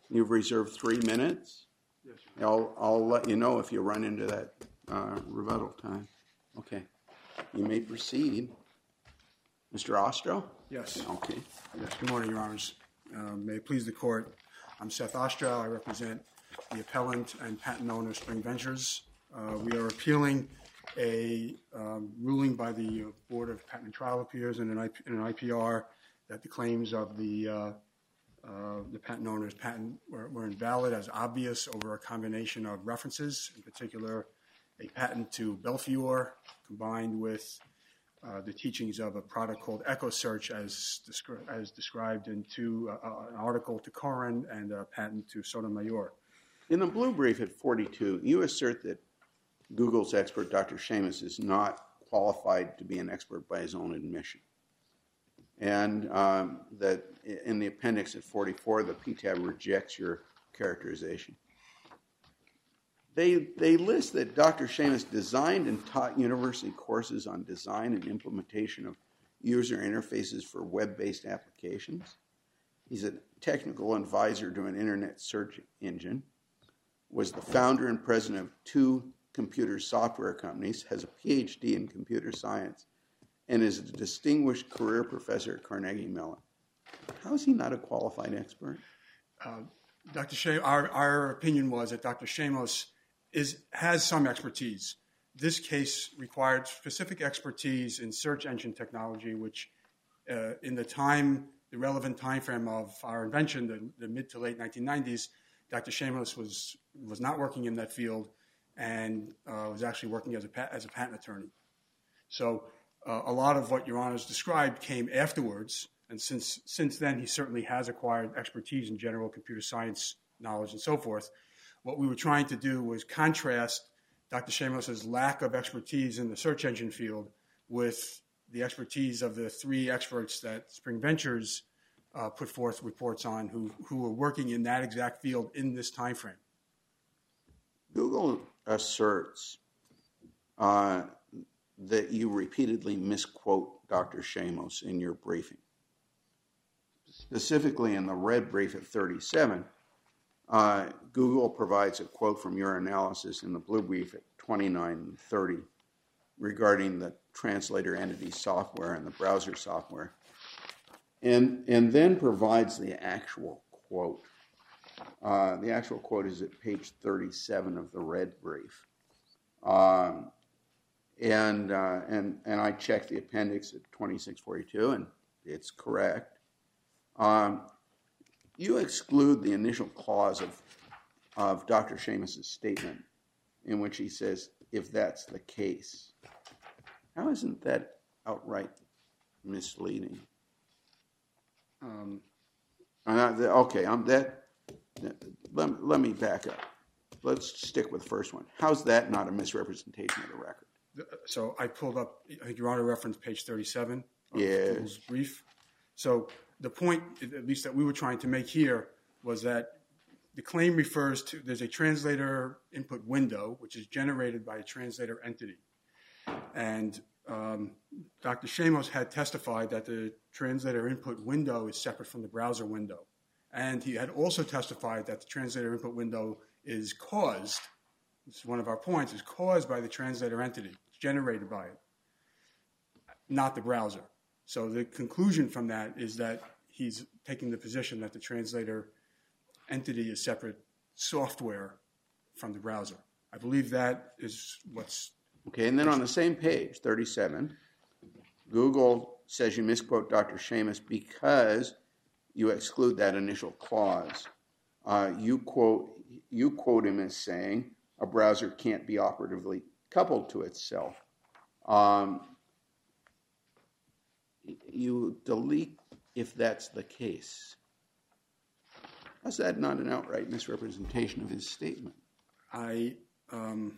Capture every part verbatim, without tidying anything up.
You've reserved three minutes. Yes, I'll, I'll let you know if you run into that uh, rebuttal time. Okay. You may proceed. Mister Ostro? Yes. Okay. Yes. Good morning, Your Honors. Uh, may it please the Court. I'm Seth Ostro. I represent the appellant and patent owner Spring Ventures. Uh, we are appealing a um, ruling by the Board of Patent and Trial Appeals in an, I P, in an I P R that the claims of the uh, uh, the patent owner's patent were, were invalid as obvious over a combination of references, in particular a patent to Belfior combined with uh, the teachings of a product called EchoSearch as, descri- as described in two, uh, uh, an article to Corin and a patent to Sotomayor. In the blue brief at forty-two, you assert that Google's expert, Doctor Seamus, is not qualified to be an expert by his own admission. And um, that in the appendix at forty-four, the P T A B rejects your characterization. They, they list that Doctor Seamus designed and taught university courses on design and implementation of user interfaces for web-based applications. He's a technical advisor to an internet search engine, was the founder and president of two computer software companies, has a P H D in computer science, and is a distinguished career professor at Carnegie Mellon. How is he not a qualified expert? Uh, Doctor Shamos, our, our opinion was that Doctor Shamos is, has some expertise. This case required specific expertise in search engine technology, which uh, in the time, the relevant time frame of our invention, the, the mid to late nineteen nineties, Doctor Shamos was, was not working in that field and uh, was actually working as a, as a patent attorney. So uh, a lot of what Your Honors described came afterwards, and since, since then he certainly has acquired expertise in general computer science knowledge and so forth. What we were trying to do was contrast Doctor Shamos' lack of expertise in the search engine field with the expertise of the three experts that Spring Ventures uh, put forth reports on who, who were working in that exact field in this time frame. Google asserts uh, that you repeatedly misquote Doctor Shamos in your briefing. Specifically in the red brief at thirty-seven, uh, Google provides a quote from your analysis in the blue brief at twenty-nine and thirty regarding the translator entity software and the browser software, and, and then provides the actual quote. Uh, the actual quote is at page thirty-seven of the red brief. Um, and, uh, and, and I checked the appendix at twenty-six forty-two, and it's correct. Um, you exclude the initial clause of, of Doctor Shamos' statement in which he says, if that's the case. How isn't that outright misleading? Um, uh, the, okay, I'm that. Let, let me back up. Let's stick with the first one. How's that not a misrepresentation of the record? So I pulled up, I think Your Honor referenced page thirty-seven of Yes. Google's brief. So the point, at least that we were trying to make here, was that the claim refers to, there's a translator input window, which is generated by a translator entity. And um, Doctor Shamos had testified that the translator input window is separate from the browser window. And he had also testified that the translator input window is caused, this is one of our points, is caused by the translator entity. It's generated by it, not the browser. So the conclusion from that is that he's taking the position that the translator entity is separate software from the browser. I believe that is what's... Okay, and then on the same page, thirty-seven, Google says you misquote Doctor Shamos because you exclude that initial clause. Uh, you quote you quote him as saying a browser can't be operatively coupled to itself. Um, you delete if that's the case. How's that not an outright misrepresentation of his statement? I um,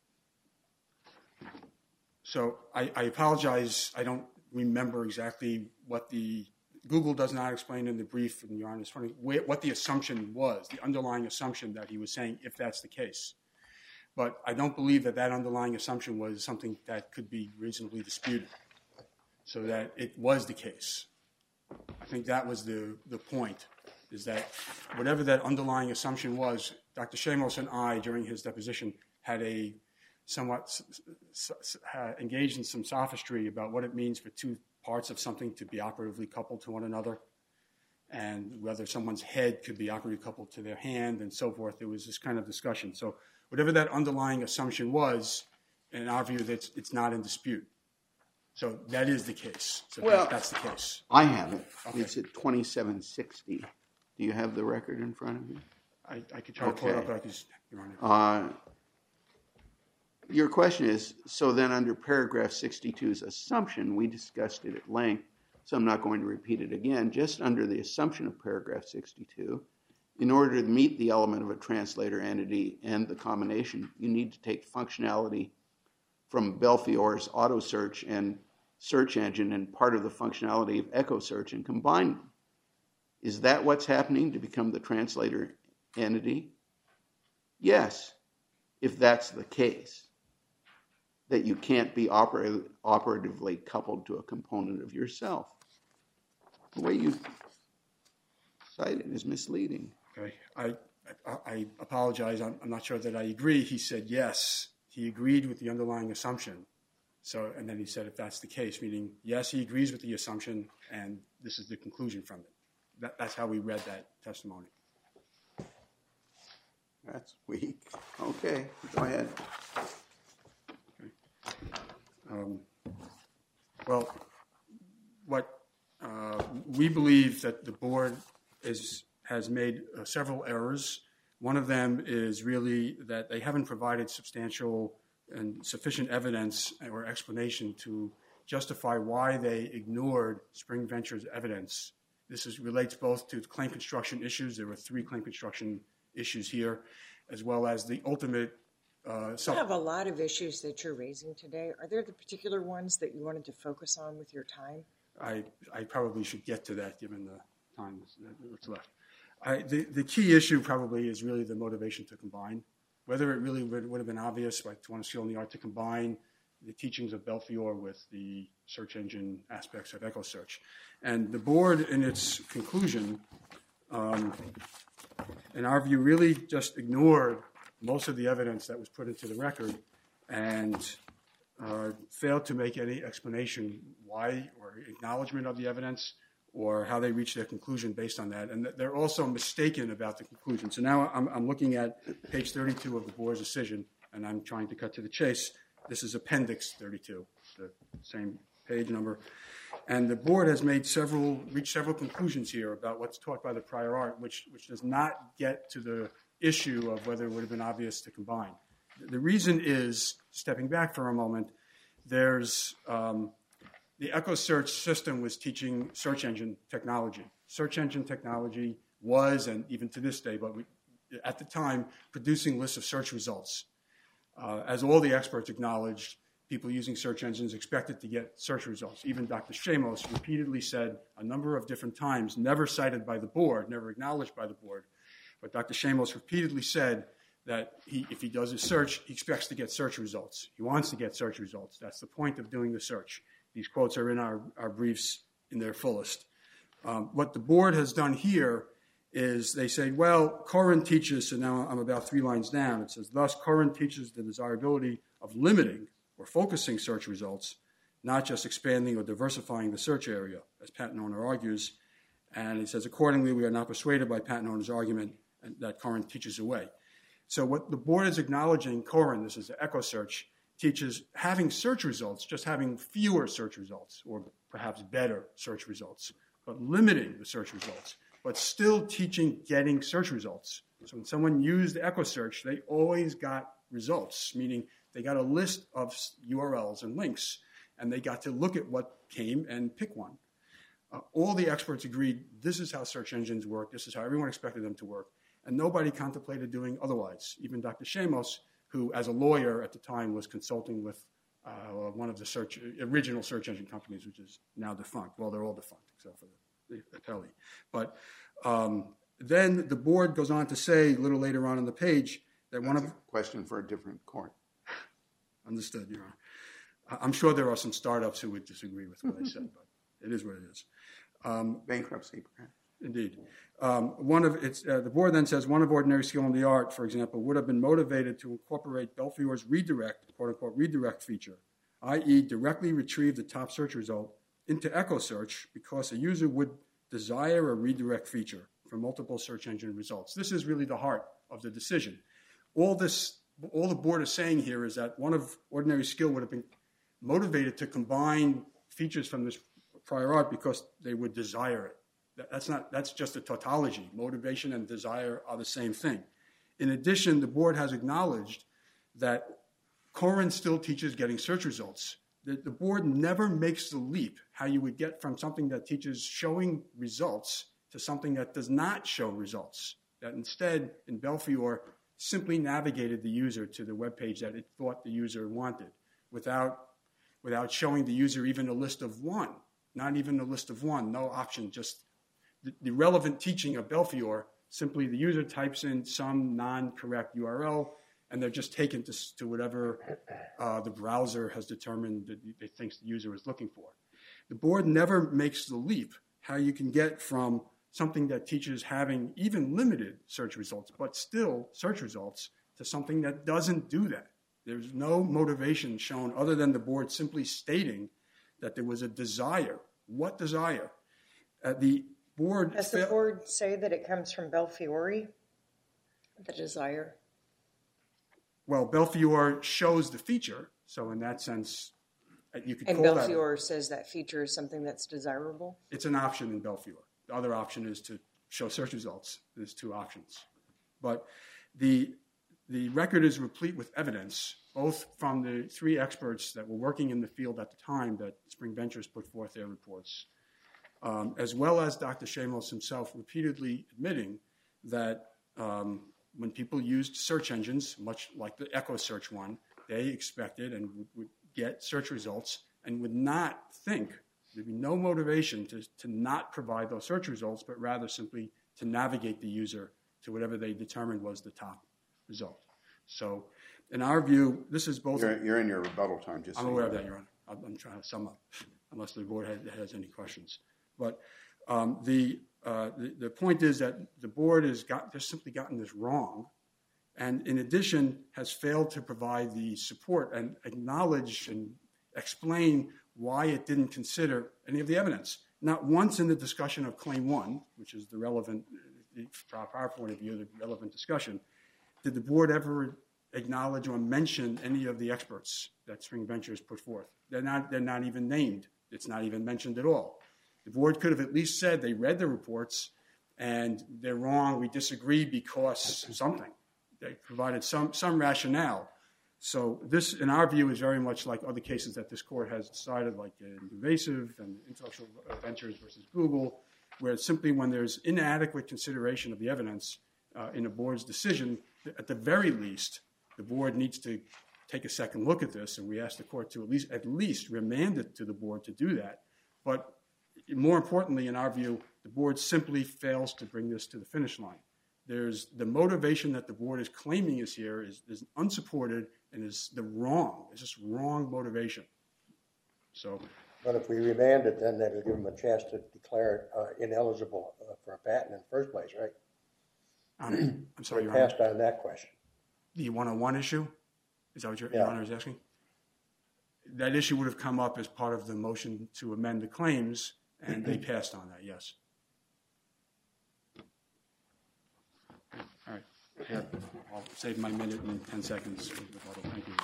so I, I apologize. I don't remember exactly what the Google does not explain in the brief, and Your Honor, it's funny, what the assumption was, the underlying assumption that he was saying, if that's the case. But I don't believe that that underlying assumption was something that could be reasonably disputed, so that it was the case. I think that was the, the point. is that whatever that underlying assumption was, Doctor Shamos and I, during his deposition, had a somewhat uh, engaged in some sophistry about what it means for two parts of something to be operatively coupled to one another, and whether someone's head could be operatively coupled to their hand and so forth. There was this kind of discussion. So whatever that underlying assumption was, in our view, that's, it's not in dispute. So that is the case. So well, that, that's the case. I have it. Okay. It's at twenty-seven sixty. Do you have the record in front of you? I, I could try to pull it Okay. up, but I could just, Your Honor. Uh, your question is, so then under paragraph sixty-two's assumption, we discussed it at length, so I'm not going to repeat it again. Just under the assumption of paragraph sixty-two, in order to meet the element of a translator entity and the combination, you need to take functionality from Belfior's auto search and search engine and part of the functionality of Echo Search and combine them. Is that what's happening to become the translator entity? Yes, if that's the case, that you can't be opera- operatively coupled to a component of yourself. The way you cite it is misleading. Okay. I, I, I apologize. I'm, I'm not sure that I agree. He said yes. He agreed with the underlying assumption. So, and then he said if that's the case, meaning yes, he agrees with the assumption, and this is the conclusion from it. That, that's how we read that testimony. That's weak. Okay, go ahead. Okay. Um, well, what uh, we believe that the board is, has made uh, several errors. One of them is really that they haven't provided substantial and sufficient evidence or explanation to justify why they ignored Spring Ventures' evidence. This is, relates both to claim construction issues. There were three claim construction issues here, as well as the ultimate. Uh, you have a lot of issues that you're raising today. Are there the particular ones that you wanted to focus on with your time? I, I probably should get to that given the time that's left. I, the, the key issue probably is really the motivation to combine. Whether it really would, would have been obvious, like to want to skill in the art to combine the teachings of Belfior with the search engine aspects of Echo Search. And the board, in its conclusion, um, in our view, really just ignored most of the evidence that was put into the record and uh, failed to make any explanation why or acknowledgement of the evidence or how they reached their conclusion based on that. And they're also mistaken about the conclusion. So now I'm, I'm looking at page thirty-two of the board's decision, and I'm trying to cut to the chase. This is Appendix thirty-two, the same page number. And the board has made several, reached several conclusions here about what's taught by the prior art, which, which does not get to the issue of whether it would have been obvious to combine. The reason is, stepping back for a moment, there's um, the Echo Search system was teaching search engine technology. Search engine technology was, and even to this day, but we, at the time, producing lists of search results. Uh, as all the experts acknowledged, people using search engines expected to get search results. Even Doctor Shamos repeatedly said a number of different times, never cited by the board, never acknowledged by the board, but Doctor Shamos repeatedly said that he, if he does a search, he expects to get search results. He wants to get search results. That's the point of doing the search. These quotes are in our, our briefs in their fullest. Um, what the board has done here is they say, well, Corin teaches, so now I'm about three lines down. It says, thus, Corin teaches the desirability of limiting or focusing search results, not just expanding or diversifying the search area, as patent owner argues. And he says, accordingly, we are not persuaded by patent owner's argument that Corin teaches away. So what the board is acknowledging, Corin, this is the Echo Search, teaches having search results, just having fewer search results, or perhaps better search results, but limiting the search results, but still teaching getting search results. So when someone used Echo Search, they always got results, meaning they got a list of U R Ls and links, and they got to look at what came and pick one. Uh, all the experts agreed this is how search engines work, this is how everyone expected them to work, and nobody contemplated doing otherwise. Even Doctor Shamos, who as a lawyer at the time was consulting with uh, one of the search, original search engine companies, which is now defunct. Well, they're all defunct except for the, the Apelli. But um, then the board goes on to say a little later on in the page that That's one of... a question for a different court. Understood, Your Honor. I'm sure there are some startups who would disagree with what I said, but it is what it is. Um, Bankruptcy, perhaps. Indeed. Um, one of its, uh, the board then says one of ordinary skill in the art, for example, would have been motivated to incorporate Belfieur's redirect, quote unquote, redirect feature, that is directly retrieve the top search result into Echo Search because a user would desire a redirect feature for multiple search engine results. This is really the heart of the decision. All this, all the board is saying here is that one of ordinary skill would have been motivated to combine features from this prior art because they would desire it. That's not, that's just a tautology. Motivation and desire are the same thing. In addition, the board has acknowledged that Corin still teaches getting search results. The, the board never makes the leap how you would get from something that teaches showing results to something that does not show results. That instead, in Belfiore, simply navigated the user to the web page that it thought the user wanted without, without showing the user even a list of one. Not even a list of one, no option, just the, the relevant teaching of Belfiore. Simply the user types in some non-correct U R L, and they're just taken to, to whatever uh, the browser has determined that they think the user is looking for. The board never makes the leap how you can get from something that teaches having even limited search results, but still search results, to something that doesn't do that. There's no motivation shown other than the board simply stating that there was a desire. What desire? Uh, the board... Does the board say that it comes from Belfiore, the desire? Well, Belfiore shows the feature, so in that sense, you could and call that... And Belfiore says that feature is something that's desirable? It's an option in Belfiore. The other option is to show search results. There's two options. But the, the record is replete with evidence, both from the three experts that were working in the field at the time that Spring Ventures put forth their reports, um, as well as Doctor Shamos himself repeatedly admitting that um, when people used search engines, much like the Echo Search one, they expected and would, would get search results and would not think, there'd be no motivation to, to not provide those search results, but rather simply to navigate the user to whatever they determined was the top result. So in our view, this is both... You're, you're in your rebuttal time. Just I'm so aware you of know. that, Your Honor. I'm, I'm trying to sum up, unless the board has, has any questions. But um, the, uh, the the point is that the board has got, just simply gotten this wrong, and in addition has failed to provide the support and acknowledge and explain why it didn't consider any of the evidence. Not once in the discussion of Claim one, which is the relevant, from our point of view, the relevant discussion, did the board ever acknowledge or mention any of the experts that Spring Ventures put forth. They're not, they're not even named. It's not even mentioned at all. The board could have at least said they read the reports and they're wrong, we disagree because something. They provided some, some rationale. So this, in our view, is very much like other cases that this court has decided, like Invasive and Intellectual Ventures versus Google, where it's simply when there's inadequate consideration of the evidence uh, in a board's decision, at the very least, the board needs to take a second look at this, and we ask the court to at least at least remand it to the board to do that. But more importantly, in our view, the board simply fails to bring this to the finish line. There's the motivation that the board is claiming is here is, is unsupported and is the wrong. It's just wrong motivation. So, but if we remand it, then that'll give them a chance to declare it uh, ineligible uh, for a patent in the first place, right? Um, I'm sorry, we Your Honor. passed on that question. The one oh one issue? Is that what Your, yeah. Your Honor is asking? That issue would have come up as part of the motion to amend the claims, and they passed on that, yes. All right. Yeah, I'll save my minute and ten seconds for the rebuttal. Thank you.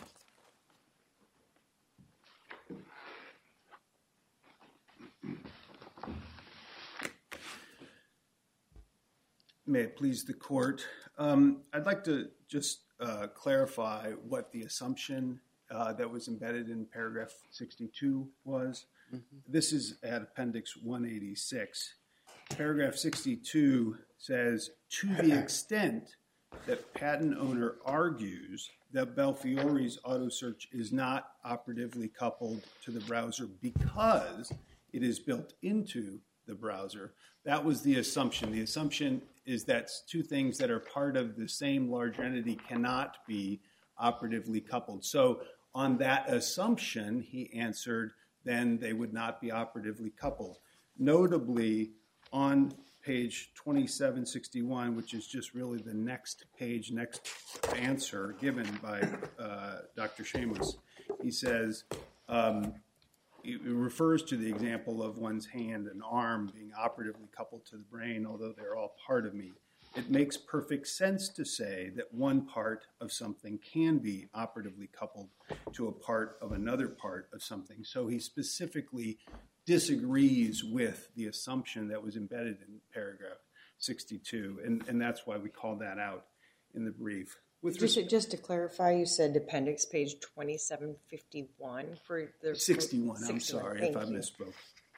May it please the court. Um, I'd like to just uh, clarify what the assumption uh, that was embedded in paragraph sixty-two was. Mm-hmm. This is at appendix one eighty-six. Paragraph sixty-two says, to the extent that patent owner argues that Belfiore's auto search is not operatively coupled to the browser because it is built into the browser, that was the assumption. The assumption is that two things that are part of the same large entity cannot be operatively coupled. So on that assumption, he answered, then they would not be operatively coupled. Notably, on page twenty-seven sixty-one, which is just really the next page, next answer given by uh, Doctor Shamos, he says, um, it refers to the example of one's hand and arm being operatively coupled to the brain, although they're all part of me. It makes perfect sense to say that one part of something can be operatively coupled to a part of another part of something. So he specifically disagrees with the assumption that was embedded in paragraph sixty-two, and, and that's why we called that out in the brief. With just, to, just to clarify, you said appendix page twenty-seven fifty-one for the... sixty-one, for, I'm sixty-one. sorry Thank if I you. misspoke.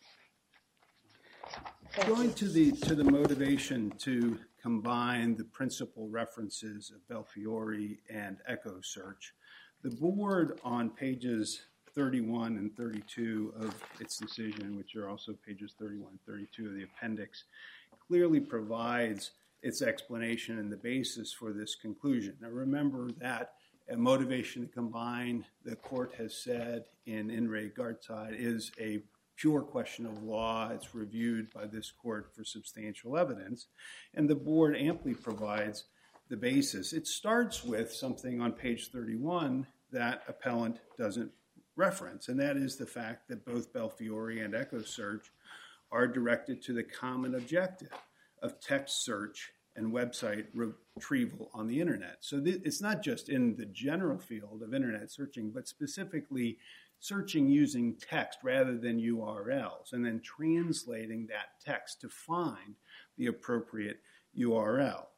Thank Going you. to the to the motivation to combine the principal references of Belfiore and Echo Search, the board on pages thirty-one and thirty-two of its decision, which are also pages thirty-one and thirty-two of the appendix, clearly provides its explanation and the basis for this conclusion. Now remember that a motivation to combine, the court has said in In re Gartside, is a pure question of law. It's reviewed by this court for substantial evidence, and the board amply provides the basis. It starts with something on page thirty-one that appellant doesn't reference, and that is the fact that both Belfiore and Echo Search are directed to the common objective of text search and website retrieval on the internet. So th- it's not just in the general field of internet searching, but specifically searching using text rather than U R Ls, and then translating that text to find the appropriate U R L.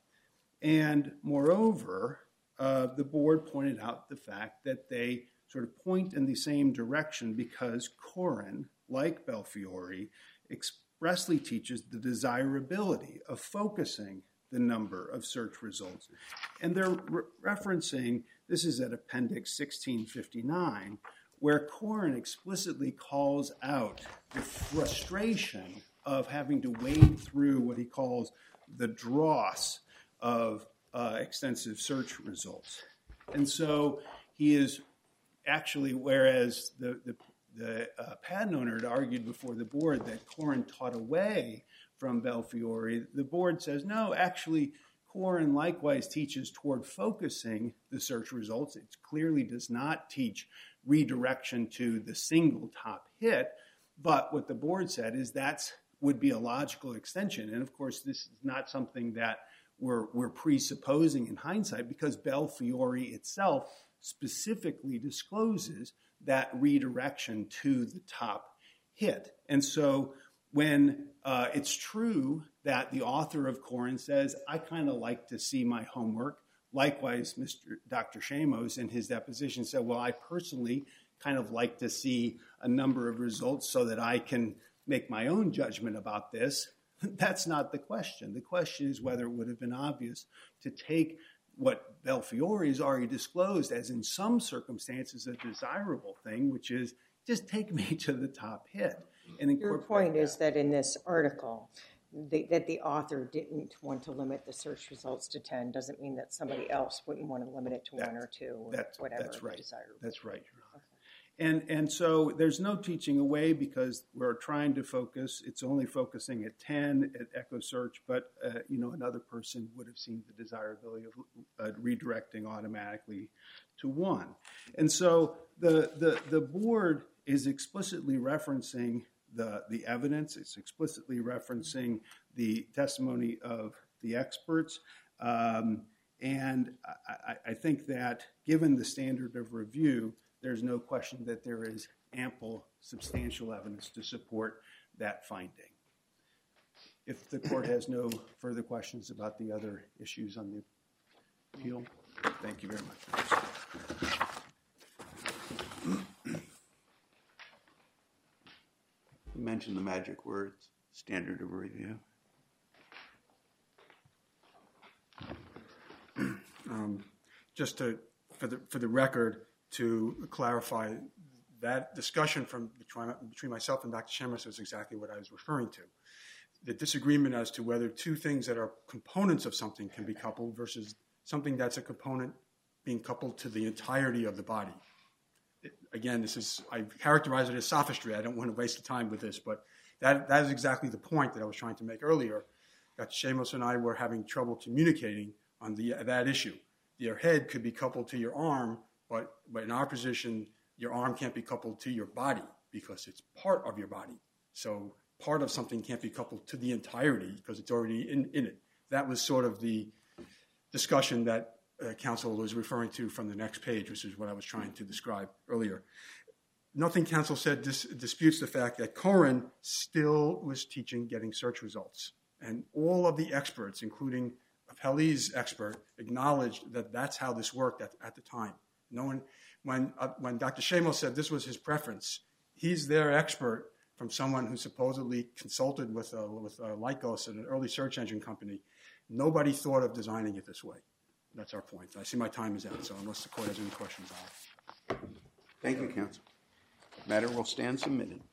And moreover, uh, the board pointed out the fact that they sort of point in the same direction because Koren, like Belfiore, expressly teaches the desirability of focusing the number of search results. And they're re- referencing, this is at appendix sixteen fifty-nine, where Koren explicitly calls out the frustration of having to wade through what he calls the dross of uh, extensive search results. And so he is actually, whereas the, the, the uh, patent owner had argued before the board that Koren taught away from Belfiore, the board says, no, actually, Koren likewise teaches toward focusing the search results. It clearly does not teach redirection to the single top hit, but what the board said is that would be a logical extension. And of course, this is not something that we're, we're presupposing in hindsight, because Belfiore itself specifically discloses that redirection to the top hit. And so when uh, it's true that the author of Koren says, I kind of like to see my homework, likewise, Mister Doctor Shamos in his deposition said, well, I personally kind of like to see a number of results so that I can make my own judgment about this. That's not the question. The question is whether it would have been obvious to take what Belfiore has already disclosed as, in some circumstances, a desirable thing, which is just take me to the top hit. And Your point that. is that in this article, the, that the author didn't want to limit the search results to ten doesn't mean that somebody else wouldn't want to limit it to that, one or two or that's, whatever. That's right. Desirable. That's right, Your Honor. Okay. And, and so there's no teaching away because we're trying to focus. It's only focusing at ten at Echo Search, but uh, you know, another person would have seen the desirability of uh, redirecting automatically to one. And so the, the, the board is explicitly referencing the, the evidence. It's explicitly referencing the testimony of the experts. Um, and I, I think that given the standard of review, there's no question that there is ample, substantial evidence to support that finding. If the court has no further questions about the other issues on the appeal, thank you very much. You mentioned the magic words, standard of review. Um, just to, for the for the record, to clarify, that discussion from between, between myself and Doctor Shamos is exactly what I was referring to. The disagreement as to whether two things that are components of something can be coupled versus something that's a component being coupled to the entirety of the body. It, again, this is, I characterize it as sophistry. I don't want to waste the time with this, but That, that is exactly the point that I was trying to make earlier. Doctor Shamos and I were having trouble communicating on the, that issue. Your head could be coupled to your arm, but, but in our position, your arm can't be coupled to your body because it's part of your body. So part of something can't be coupled to the entirety because it's already in, in it. That was sort of the discussion that uh, counsel was referring to from the next page, which is what I was trying to describe earlier. Nothing counsel said dis- disputes the fact that Cohen still was teaching getting search results. And all of the experts, including Appellee's expert, acknowledged that that's how this worked at, at the time. No one, when, uh, when Doctor Shamos said this was his preference, he's their expert from someone who supposedly consulted with, uh, with uh, Lycos, an early search engine company. Nobody thought of designing it this way. That's our point. I see my time is out, so unless the court has any questions, I'll... Thank you, counsel. Matter will stand submitted.